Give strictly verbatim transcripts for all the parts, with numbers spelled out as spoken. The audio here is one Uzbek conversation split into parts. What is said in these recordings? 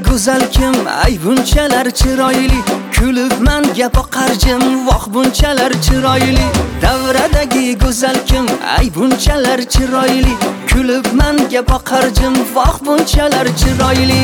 go'zal kim, ay bunchalar chiroyli, kulib menga boqarjim, voh bunchalar chiroyli. Davradagi go'zal kim, ay bunchalar chiroyli, kulib menga boqarjim, voh bunchalar chiroyli.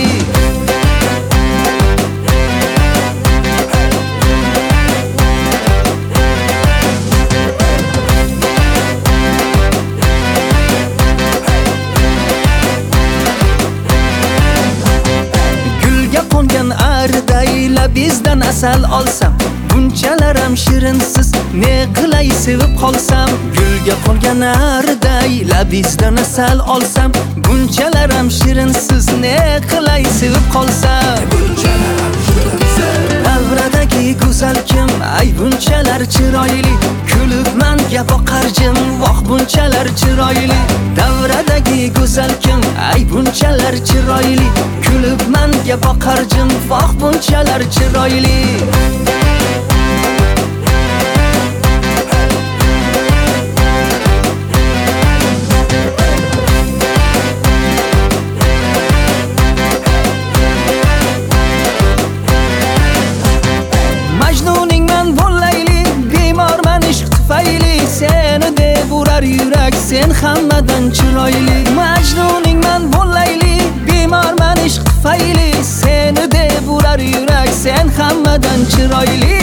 Qongan ariday labizdan asal olsam, bunchalar ham shirinsiz ne qilay sevib qolsam. Gulga qongan ariday labizdan asal olsam, bunchalar ham shirinsiz ne qilay sevib qolsam. Davradagi go'zal kim, ay bunchalar chiroyli, kulib menga boqarjim, voh bunchalar chiroyli. Davradagi go'zal kim, ay bunchalar chiroyli, kulib menga boqarjim, voh bunchalar chiroyli. Majnuning men bo'llayli, bemorman ishq tufayli, seni deb urar yurak, sen hammadan chiroyli. Majnuning men bo'llayli, bemorman ishq tufayli, seni deb urar yurak, sen hammadan chiroyli.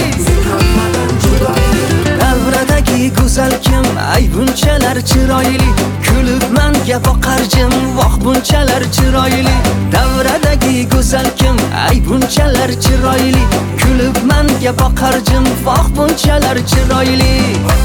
Davradagi go'zal kim, ay bunchalar chiroyli, kulib menga boqarjim, voh bunchalar chiroyli. Davradagi go'zal kim, ay bunchalar chiroyli, kulib menga boqarjim, voh bunchalar chiroyli.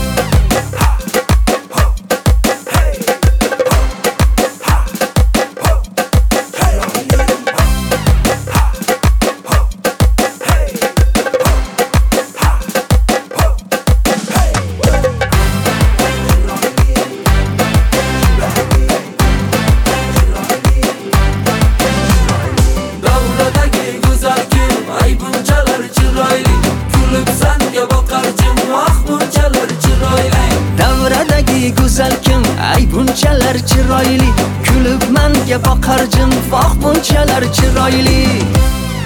Davradagi go'zal kim, ay bunchalar chiroyli, kulib menga boqarjim, voh bunchalar chiroyli.